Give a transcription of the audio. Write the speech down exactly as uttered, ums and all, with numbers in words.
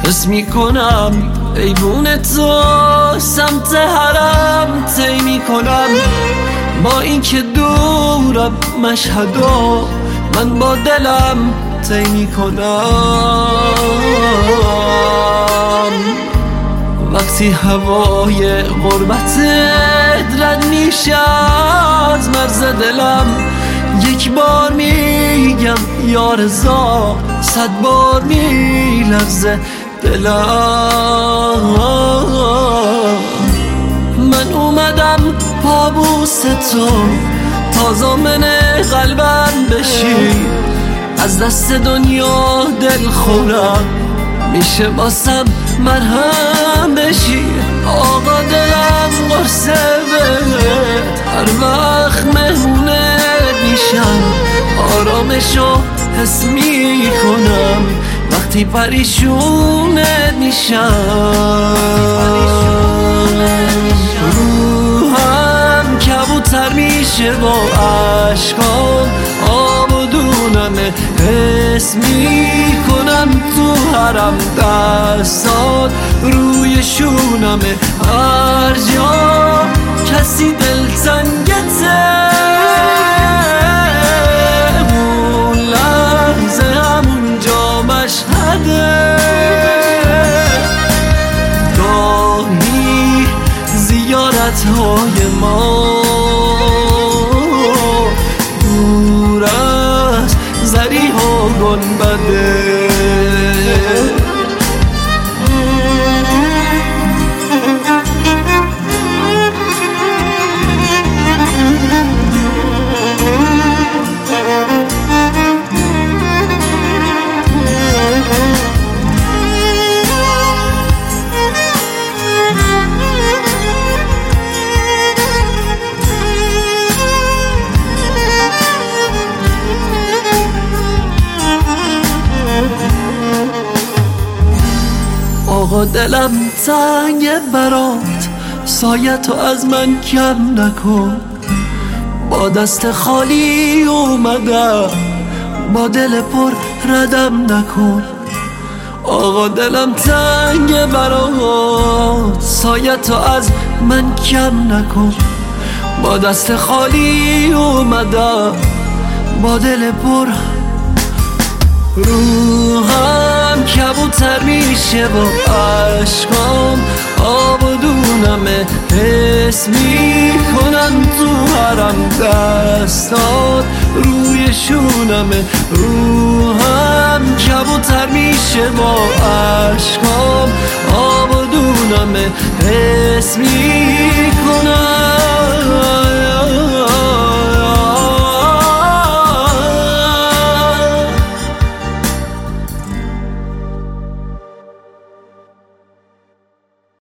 حس میکنم ایوون تو سمت حرم طی میکنم، با اینکه دورم مشهدا من با دلم طی میکنم. وقتی هوای غربتت رد میشه از مرز دلم، یک بار میگم یا رضا، صد بار میلرزه دلم. من اومدم پابوس تو تا ضامن قلبم بشی، از دست دنیا دل خورم میشه واسم مرهم بشی. آقا دلم قرصه بهت هر وقت مهمونت میشم، آرامشو حس میکنم وقتی پریشونت میشم. روحم کبوتر میشه با عشقام، آب و دونمه حس میکنم تو حرم دستات روی شونمه، هر جا کسی دلتنگته اون لحظه همونجا مشهده. گاهی زیارت های ما دور از ضریح و گنبده. آقا دلم تنگه برات، سایتو از من کم نکن، با دست خالی اومدم با دل پر ردم نکن. آقا دلم تنگه برات، سایتو از من کم نکن، با دست خالی اومدم با دل پر. روحم کبوتر میشه با عشقام، آب و دونمه حس میکنم تو حرم دستات روی شونمه. روحم کبوتر میشه با عشقام، آب و دونمه حس میکنم